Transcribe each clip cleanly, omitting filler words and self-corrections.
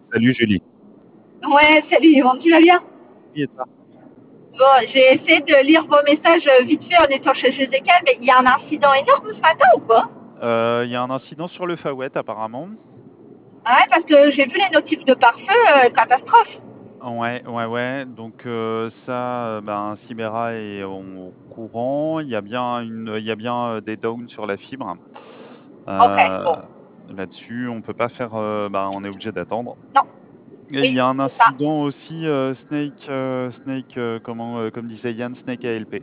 Salut Julie. Ouais, salut Yvonne, tu vas bien? Et toi? Bon, j'ai essayé de lire vos messages vite fait en étant chez Ezekiel, mais il y a un incident énorme ce matin ou quoi? Il y a un incident sur le Fawet apparemment. Ouais, parce que j'ai vu les notifs de pare-feu, catastrophe. Ouais, ouais, ouais. Donc ça, ben, Sibera est au courant. Il y a bien des downs sur la fibre. Ok, Euh, bon, Là-dessus, on peut pas faire. Ben, on est obligé d'attendre. non, Et il oui, y a un c'est ça. incident aussi, Snake, comme disait Yann, Snake ALP.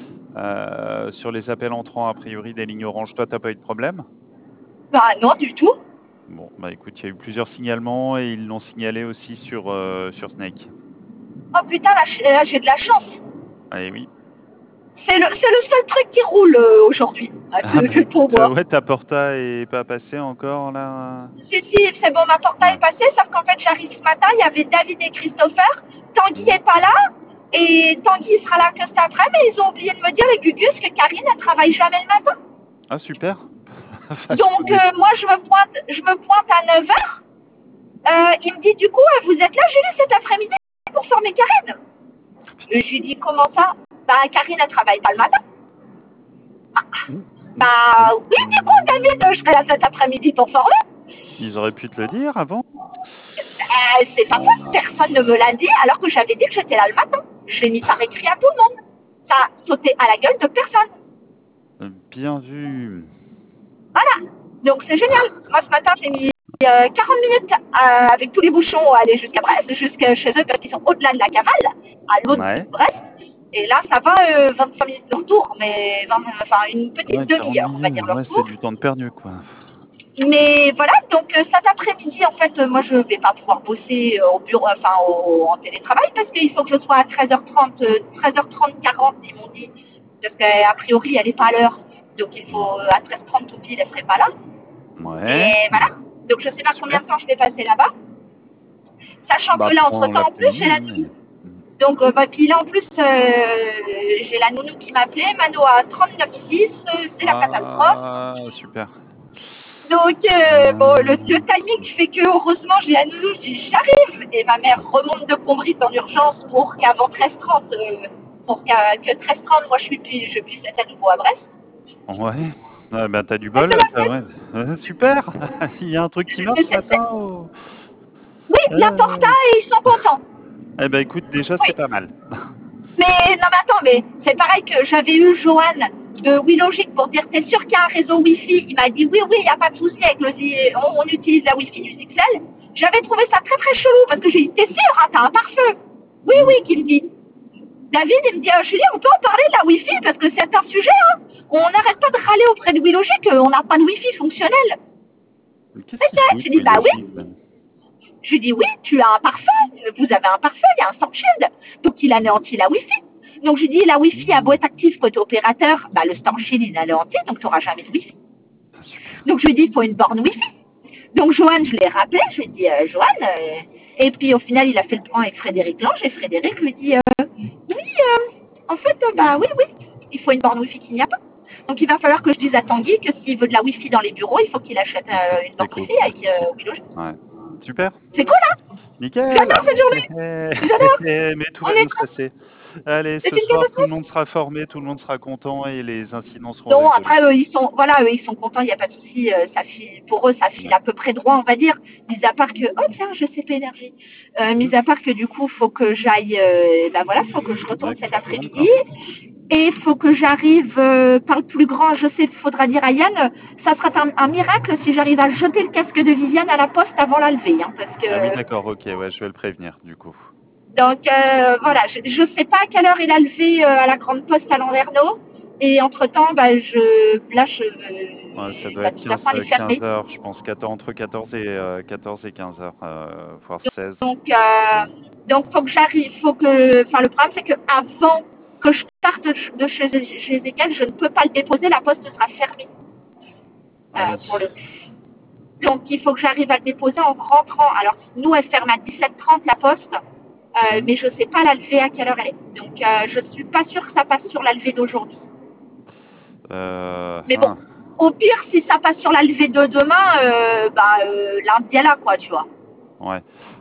Sur les appels entrants, a priori, des lignes oranges. Toi, t'as pas eu de problème? Bah non, du tout. Bon, bah écoute, il y a eu plusieurs signalements et ils l'ont signalé aussi sur Snake. Oh putain, là, j'ai de la chance. Ah oui. C'est le seul truc qui roule aujourd'hui, Ah bah pour écoute, moi. ouais, ta porta est pas passée encore là. Si, c'est bon, ma porta est Ouais. passée, sauf qu'en fait, j'arrive ce matin, il y avait David et Christopher. Tanguy Mhm. est pas là, et Tanguy sera là que cet après, mais ils ont oublié de me dire, les Gugus, que Karine, elle travaille jamais le matin. Ah super. Parce que Donc, moi, je me pointe à 9h. Il me dit, du coup, vous êtes là, Julie, cet après-midi pour former Karine. Et je lui dis, comment ça? Bah, Karine, elle travaille pas le matin. Mhm. Mhm. Bah, Mhm. oui, du coup, David, je serai là cet après-midi pour former. Ils auraient pu te le dire avant. C'est pas faute, personne ne me l'a dit, alors que j'avais dit que j'étais là le matin. Je l'ai mis par écrit à tout le monde. Ça a sauté à la gueule de personne. Bien vu. Voilà. Donc, c'est génial. Moi, ce matin, j'ai mis 40 minutes avec tous les bouchons à aller jusqu'à Brest, jusqu'à chez eux, parce qu'ils sont au-delà de la cavale, à l'autre bout Ouais. de Brest. Et là, ça va 25 minutes de retour, mais enfin une petite Ouais, 40 demi-heure, on va minutes. dire, le Ouais, c'est retour. du temps de perdu quoi. Mais voilà, donc cet après-midi, en fait, moi, je ne vais pas pouvoir bosser au bureau, enfin en télétravail, parce qu'il faut que je sois à 13h30, 13h30, 40, ils m'ont dit, parce qu'a priori, elle n'est pas à l'heure. Donc il faut à 13h30 tout pile, elle ne serait pas là. Ouais. Et voilà. Donc je ne sais pas combien Super. de temps je vais passer là-bas. Sachant Bah que là, prends entre-temps, en plus, j'ai l'après-midi. la nounou. Donc, bah, puis là, en plus, j'ai la nounou qui m'appelait. Mano à 39,6, c'est la catastrophe. Ah super. Donc, bon, le Euh, timing fait que, heureusement, j'ai la nounou, je dis j'arrive. Et ma mère remonte de Combris en urgence pour qu'avant 13h30, que 13h30, moi, je puisse être à nouveau à Brest. Ouais. Ouais, bah t'as du Mais bol. c'est la fête. Ouais. Super. Il y a un truc qui marche Mais ce matin. Oh. oui, la Porta, Euh, et ils sont contents. Eh ben écoute, déjà c'est Oui. pas mal. Mais non, mais attends, mais c'est pareil que j'avais eu Johan de WeLogic pour dire t'es sûr qu'il y a un réseau Wi-Fi. Il m'a dit oui, oui, il n'y a pas de souci avec on utilise la Wi-Fi du Zixel. J'avais trouvé ça très très chelou parce que j'ai dit t'es sûr, hein, t'as un pare-feu. Oui, Hmm. oui, qu'il me dit. David, il me dit Julie, on peut en parler de la Wi-Fi parce que c'est un sujet. Hein. On n'arrête pas de râler auprès de WeLogic, on n'a pas de Wi-Fi fonctionnel. Mais qu'est-ce qu'ils Ok, foutent, je lui dis oui, bah logique. oui. Je lui dis oui, tu as un pare-feu, vous avez un pare-feu, il y a un storm shield. Donc il anéantit la Wi-Fi. Donc je lui dis la Wi-Fi a beau Hmm. être active côté opérateur, bah, le storm shield il anéantit, donc tu n'auras jamais de Wi-Fi. Ah, super. Donc je lui dis il faut une borne Wi-Fi. Donc Johan, je l'ai rappelé, je lui ai dit Johan, et puis au final il a fait le point avec Frédéric Lange et Frédéric lui dit oui, en fait, bah oui, oui, il faut une borne Wi-Fi qu'il n'y a pas. Donc il va falloir que je dise à Tanguy que s'il veut de la Wi-Fi dans les bureaux, il faut qu'il achète Il faut une qu'il borne écoute. Wi-Fi avec Willow. Ouais. Super. C'est cool, hein? Nickel. J'adore cette journée, j'adore. Mais tout On va est bien se passer. Allez, C'est ce une soir, tout le catastrophe. monde sera formé, tout le monde sera content et les incidents seront Non, résolus. après, eux, ils sont contents, il n'y a pas de souci. Pour eux, ça file Ouais. à peu près droit, on va dire. Mis à part que, oh tiens, je sais pas énergie. Mis à part que du coup, faut que j'aille, ben voilà, faut que je retourne Ouais, que cet tu retournes, après-midi. quoi. Et il faut que j'arrive par le plus grand, je sais, il faudra dire à Yann, ça sera un miracle si j'arrive à jeter le casque de Viviane à la poste avant la levée. Hein, parce que, Ah oui, d'accord, ok, ouais, je vais le prévenir, du coup. donc voilà, je ne sais pas à quelle heure il a levé à la grande poste à Landerneau. Et entre-temps, bah, Ouais, ça doit bah, être de toute façon, elle est 15 fermée. heures, je pense, entre 14 et 15 heures, voire 16. Donc, faut que j'arrive, enfin, le problème, c'est que avant que je parte de chez Ezekiel, je ne peux pas le déposer, la poste sera fermée Ah oui. pour le coup. Donc, il faut que j'arrive à le déposer en rentrant. Alors, nous, elle ferme à 17h30 la poste, Mhm. mais je ne sais pas la levée à quelle heure elle est. Donc, je ne suis pas sûre que ça passe sur la levée d'aujourd'hui. Mais bon, Hein. au pire, si ça passe sur la levée de demain, lundi, elle a quoi, tu vois. Ouais.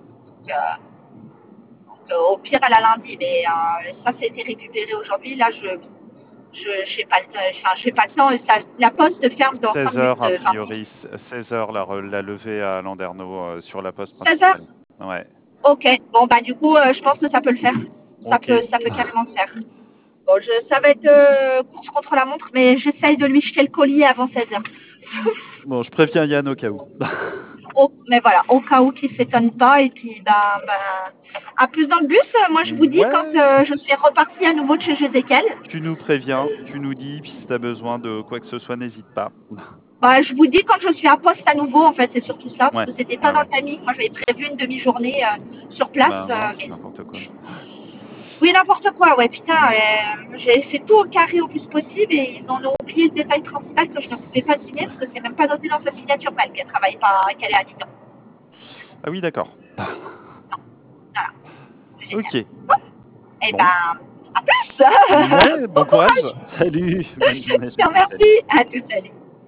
Au pire, elle a lundi, mais ça, c'était récupéré aujourd'hui. Là, je j'ai pas le temps. Enfin, j'ai pas le temps. La poste ferme dans 5 16 heures minutes, a 20 minutes. priori, 16 heures la levée à Landerneau sur la poste 16 heures. principale. Ouais. Ok. Bon, bah du coup, je pense que ça peut le faire. Ok. Ça peut carrément le faire. Bon, ça va être course contre la montre, mais j'essaye de lui jeter le collier avant 16 heures. Bon, je préviens Yann au cas où. Mais voilà, au cas où qu'il s'étonne pas. Et puis, à plus dans le bus. Moi, je vous dis quand Ouais. je suis repartie à nouveau de chez Jézékel. Tu nous préviens, tu nous dis, puis si tu as besoin de quoi que ce soit, n'hésite pas. Bah, je vous dis quand je suis à poste à nouveau, en fait, c'est surtout ça, parce Ouais, que c'était pas ouais, dans le ouais. timing. Moi, j'avais prévu une demi-journée sur Bah place. non, c'est Mais n'importe quoi. oui, n'importe quoi, ouais, putain. J'ai fait tout au carré au plus possible et ils en ont oublié le détail principal que je ne pouvais pas signer parce que c'est même pas noté dans sa signature, elle, qu'elle travaille pas, qu'elle est à mi-temps. Ah oui, d'accord. Voilà, c'est génial. Ok. Et Bon. à plus. Ouais, Bon bon courage. courage. Salut. Bonne journée. Je te remercie. À tout, salut.